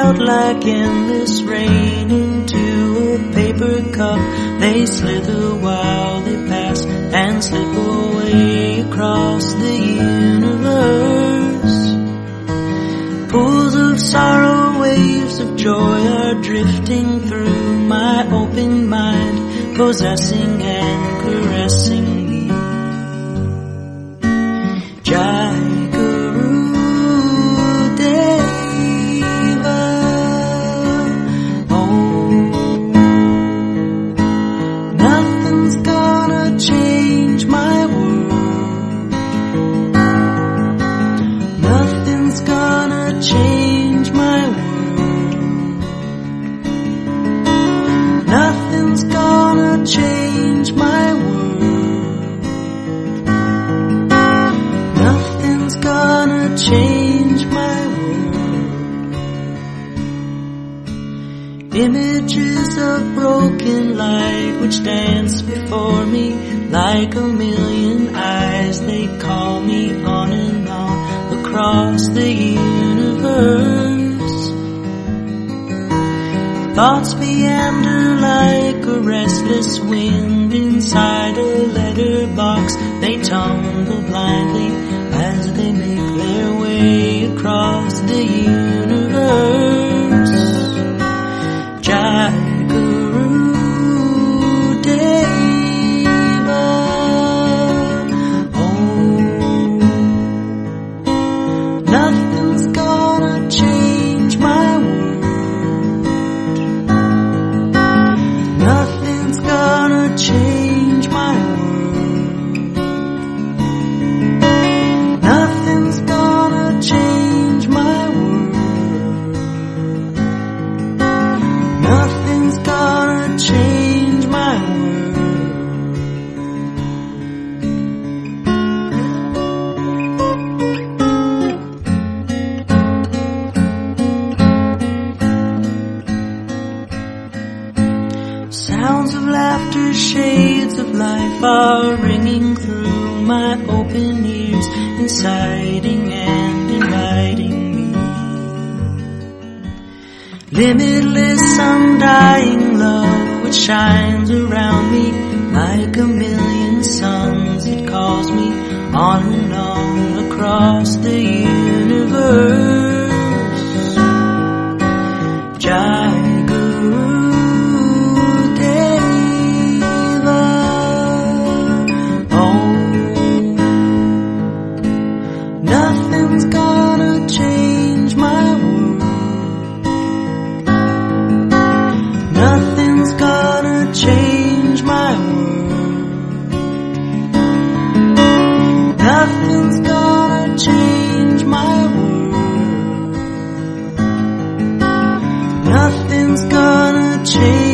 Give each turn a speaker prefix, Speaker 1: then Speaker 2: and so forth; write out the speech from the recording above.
Speaker 1: out like endless rain into a paper cup. They slither while they pass and slip away across the universe. Pools of sorrow, waves of joy are drifting through my open mind, possessing and caressing me. Jai Guru Deva. Oh, nothing's gonna change my world. Nothing's gonna change my world. Nothing's gonna change my world. Nothing's gonna change my world. Images of broken light which dance before me like a million eyes. They call me on and on across the universe. Thoughts meander like a restless wind inside a letterbox. They tumble blindly as they make their way across the universe. Jai Guru Deva. Oh, nothing's gonna change my world. Nothing's gonna change my world. Nothing's gonna change my world. Nothing's gonna change my world. Sounds of laughter, shades of life are ringing through my open ears, inciting and inviting me. Limitless, undying love which shines around me like a million suns. It calls me on and on across the universe. Jai Guru Deva. Oh, nothing's gonna change my world. Nothing's gonna change my world. Nothing's gonna change my world. Nothing's gonna change